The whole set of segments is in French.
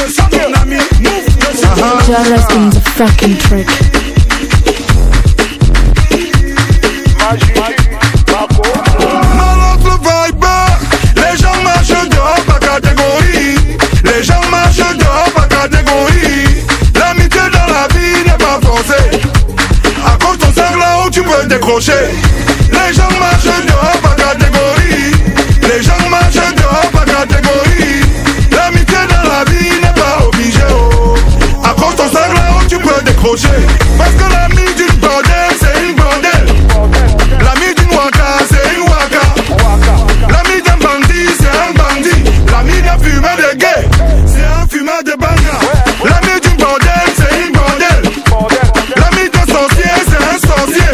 suis ton ami. Just in the fucking trick. Malautre vibe, les gens marchent dehors par catégorie. Les gens marchent dehors par catégorie. L'amitié dans la vie n'est pas forcée. Accroche ton sac là où tu peux décrocher. Les gens marchent dehors par catégorie. Les gens marchent dehors par catégorie. L'amitié dans la vie n'est pas obligée. Oh. Accroche ton sac là où tu peux décrocher. Parce que l'ami d'une bordel, c'est une bordel. L'ami d'une waka, c'est une waka. L'ami d'un bandit, c'est un bandit. L'ami d'un fumeur de gay, c'est un fumeur de banga. L'ami d'une bordel, c'est une bordel. L'ami d'un sorcier, c'est un sorcier.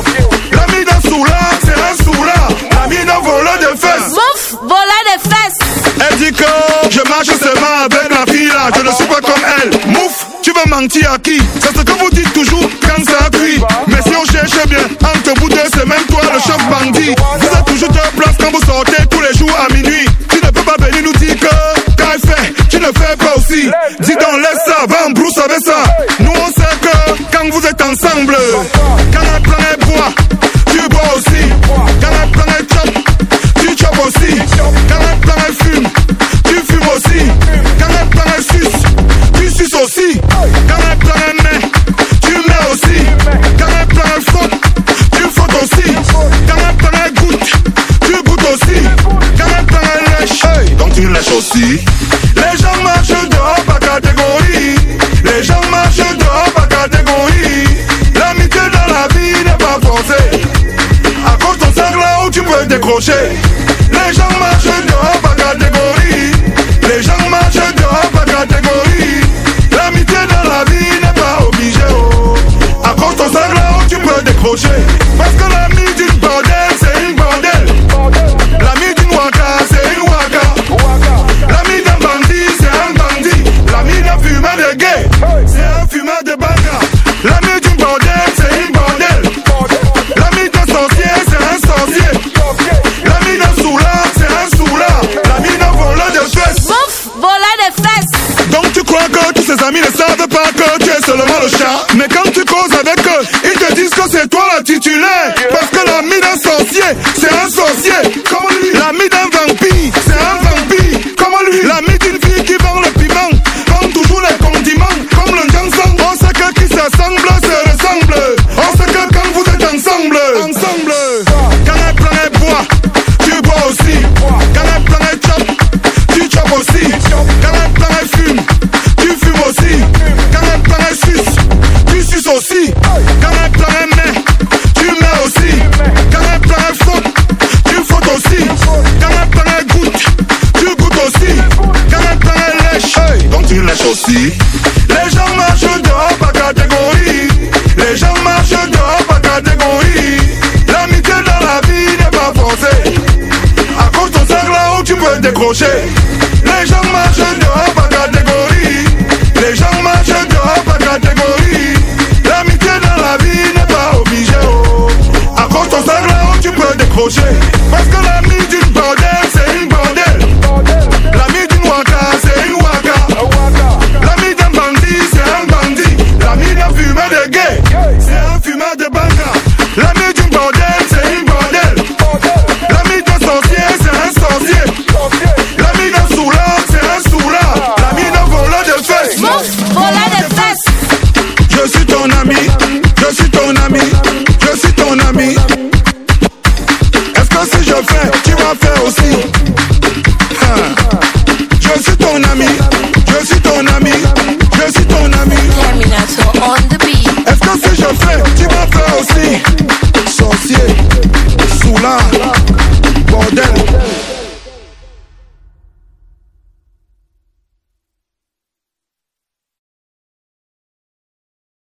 L'ami d'un soulard, c'est un soulard. L'ami d'un voleur de fesses. Mouf, voleur de fesses. Elle dit que je marche seulement avec la fille là, je ne suis pas comme elle. Mouf, tu vas mentir à qui? C'est ce que vous dites toujours quand ça cuit. Mais si on cherche bien, entre vous deux, c'est même toi le chef bandit. Vous êtes toujours deux places quand vous sortez tous les jours à minuit. Tu ne peux pas venir nous dire que quand elle fait, tu ne fais pas aussi. Dis donc laisse ça, va en brousse avec ça. Nous on sait que quand vous êtes ensemble, quand elle prend elle boit, tu bois aussi. Quand elle prend elle chope, tu chopes aussi. Quand elle prend elle fume, tu fumes aussi. Quand elle prend elle suce, tu suces aussi. Quand elle prend elle met, tu mets aussi. Quand elle prend elle faute, tu fautes aussi. Quand elle prend elle goûte, tu goûtes aussi. Quand elle prend elle lèche, hey, donc tu lèches aussi. Les gens marchent dehors par catégorie. Les gens marchent dehors par catégorie. L'amitié dans la vie n'est pas forcée. Accroche ton sac là où tu peux décrocher. Les gens marchent dehors par catégorie. Les gens marchent dehors par catégorie. L'amitié dans la vie n'est pas obligée. Oh. Accroche ton sac là où tu peux décrocher. Parce que l'ami d'une bordel, c'est une bordel. L'ami d'une waka, c'est une waka. L'ami d'un bandit, c'est un bandit. L'ami d'un fumeur de gay, c'est un fumeur de banga. L'ami d'une bordel, c'est une bordel. L'ami d'un sorcier, c'est un sorcier. L'ami d'un soulard, c'est un soulard. L'ami d'un voleur de fesses. Mouf, voleur de fesses. Donc tu crois que tous ces amis ne savent pas que tu es seulement le chat. Mais quand tu causes avec eux, ils te disent que c'est toi la titulaire. Parce que l'ami d'un sorcier, c'est un sorcier comme lui. L'ami d'un vampire, c'est un vampire comme lui. L'ami d'une fille qui vend le piment, vend toujours les condiments comme le Johnson. On sait que qui s'assemble se ressemble. On sait que quand vous êtes ensemble, quand elle prend elle boit, tu bois aussi. Quand elle prend elle chope, tu chopes aussi. Quand elle prend elle fume, tu fumes aussi. Quand elle prend elle suce, tu suces aussi. Quand elle prend elle met, tu mets aussi. Quand elle prend elle faute, tu fautes aussi. Quand elle prend elle goûte, tu goûtes aussi. Quand elle prend elle lèche, hey, donc tu lèches aussi. Les gens marchent dehors par catégorie. Les gens marchent dehors par catégorie. L'amitié dans la vie n'est pas forcée. Accroche ton sac là où tu peux décrocher. Les gens marchent dehors par catégorie. Les gens marchent dehors par catégorie. L'amitié dans la vie n'est pas obligée. Oh. Accroche ton sac là où tu peux décrocher. Parce que l'ami d'une bordel, c'est une bordel. L'ami d'une waka, c'est une waka. L'ami d'un bandit, c'est un bandit. L'ami d'un fumeur de gay, c'est un fumeur de banga. L'ami d'une bordel, c'est une bordel. L'ami d'un sorcier, c'est un sorcier. L'ami d'un soulard, c'est un soulard. L'ami d'un voleur de fesses. Mouf, voleur de fesses. Je suis ton ami, je suis ton ami, je suis ton ami. Est-ce que si je fais, tu vas faire aussi? Je suis ton ami, je suis ton ami, je suis ton ami. Terminator on the beat. Est-ce que si je fais,